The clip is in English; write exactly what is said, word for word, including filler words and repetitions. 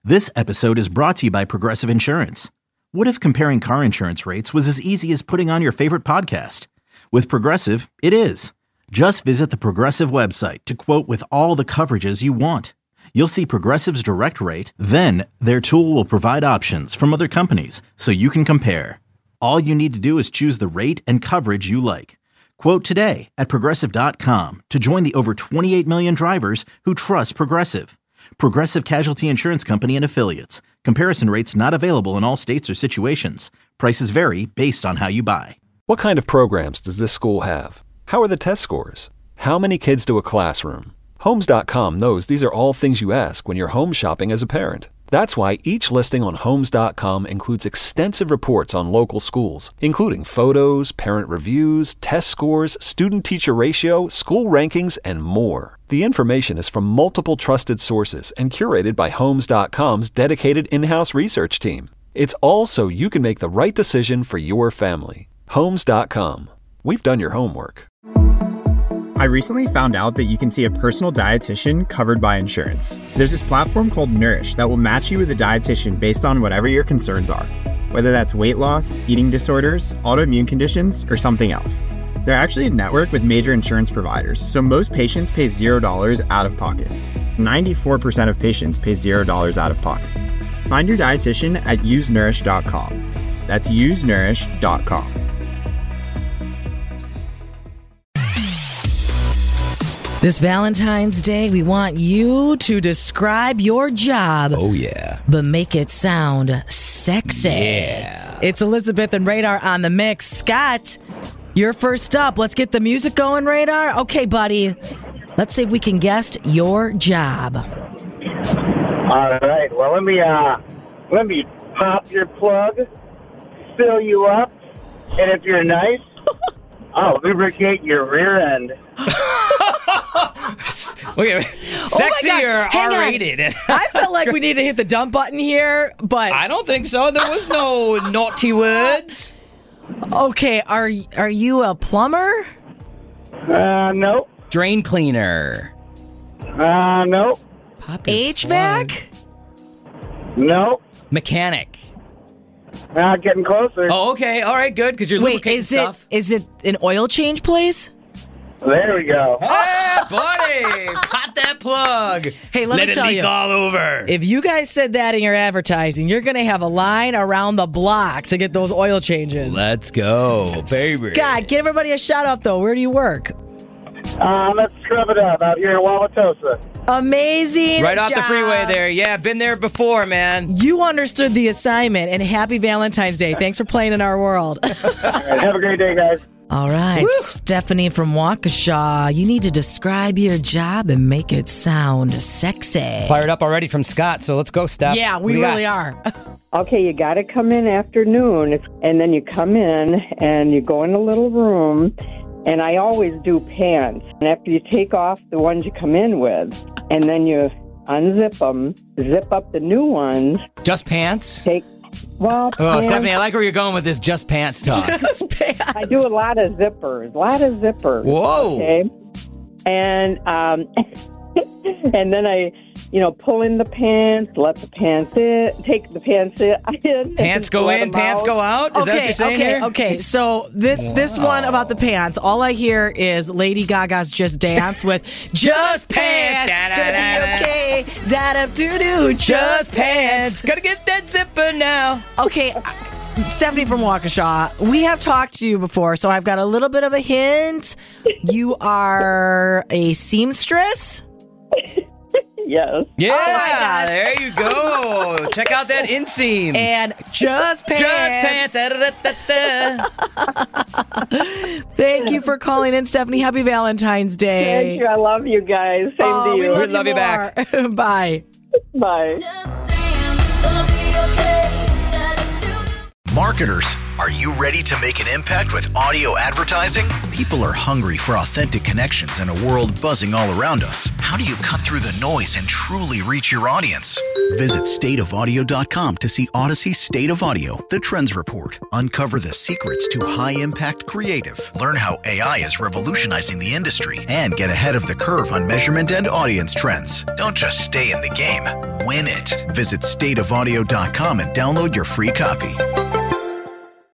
This episode is brought to you by Progressive Insurance. What if comparing car insurance rates was as easy as putting on your favorite podcast? With Progressive, it is. Just visit the Progressive website to quote with all the coverages you want. You'll see Progressive's direct rate, then their tool will provide options from other companies so you can compare. All you need to do is choose the rate and coverage you like. Quote today at progressive dot com to join the over twenty-eight million drivers who trust Progressive. Progressive Casualty Insurance Company and Affiliates. Comparison rates not available in all states or situations. Prices vary based on how you buy. What kind of programs does this school have? How are the test scores? How many kids do a classroom? Homes dot com knows these are all things you ask when you're home shopping as a parent. That's why each listing on Homes dot com includes extensive reports on local schools, including photos, parent reviews, test scores, student-teacher ratio, school rankings, and more. The information is from multiple trusted sources and curated by Homes dot com's dedicated in-house research team. It's all so you can make the right decision for your family. Homes dot com. We've done your homework. I recently found out that you can see a personal dietitian covered by insurance. There's this platform called Nourish that will match you with a dietitian based on whatever your concerns are, whether that's weight loss, eating disorders, autoimmune conditions, or something else. They're actually a network with major insurance providers, so most patients pay zero dollars out of pocket. ninety-four percent of patients pay zero dollars out of pocket. Find your dietitian at use nourish dot com. That's use nourish dot com. This Valentine's Day, we want you to describe your job. Oh, yeah. But make it sound sexy. Yeah. It's Elizabeth and Radar on the mix. Scott, you're first up. Let's get the music going, Radar. Okay, buddy. Let's see if we can guess your job. All right. Well, let me uh, let me pop your plug, fill you up, and if you're nice, I'll lubricate your rear end. Okay, sexy oh or R-rated? I felt like we need to hit the dump button here, but I don't think so. There was no naughty words. Okay, are are you a plumber? Uh, nope. Drain cleaner. Uh, nope. H V A C? Nope. Mechanic. Uh, getting closer. Oh, okay. All right, good, because you're Wait, lubricating is stuff. it is it an oil change place? There we go. Hey, buddy! Pop that plug. Hey, let, Let me it tell leak you, all over. if you guys said that in your advertising, you're going to have a line around the block to get those oil changes. Let's go, baby. Scott, give everybody a shout out, though. Where do you work? Uh, let's scrub it up out here in Wauwatosa. Amazing Right off the job. freeway there. Yeah, been there before, man. You understood the assignment, and happy Valentine's Day. Thanks for playing in our world. All right, have a great day, guys. All right, Stephanie from Waukesha, you need to describe your job and make it sound sexy. Fired up already from Scott, so let's go, Steph. Yeah, What we do you really got? are. Okay, you got to come in afternoon, It's- and then you come in and you go in a little room, and I always do pants. And after you take off the ones you come in with, and then you unzip them, zip up the new ones, Just pants? take, well, Oh, pants, Stephanie, I like where you're going with this just pants talk. Just pants. I do a lot of zippers, a lot of zippers. Whoa. Okay, and um, and then I, you know, pull in the pants, let the pants in, take the pants in. Pants go let in, them pants out. go out? Is that what Okay, you're saying okay, here? okay. So this this one about the pants, all I hear is Lady Gaga's "Just Dance" with "Just Pants." Gonna be okay. Da da doo doo. Just pants. Gotta get that zipper now. Okay, Stephanie from Waukesha, we have talked to you before, so I've got a little bit of a hint. You are a seamstress? Yes. Yeah, Oh my gosh. there you go. Check out that inseam. And just pants. Just pants. Da-da-da-da-da. Thank you for calling in, Stephanie. Happy Valentine's Day. Thank you. I love you guys. Same Oh, to we you. love, love you back. more. Bye. Bye. Marketers, are you ready to make an impact with audio advertising? People are hungry for authentic connections in a world buzzing all around us. How do you cut through the noise and truly reach your audience? Visit state of audio dot com to see Odyssey's State of Audio, the Trends Report. Uncover the secrets to high-impact creative. Learn how A I is revolutionizing the industry and get ahead of the curve on measurement and audience trends. Don't just stay in the game, win it. Visit state of audio dot com and download your free copy.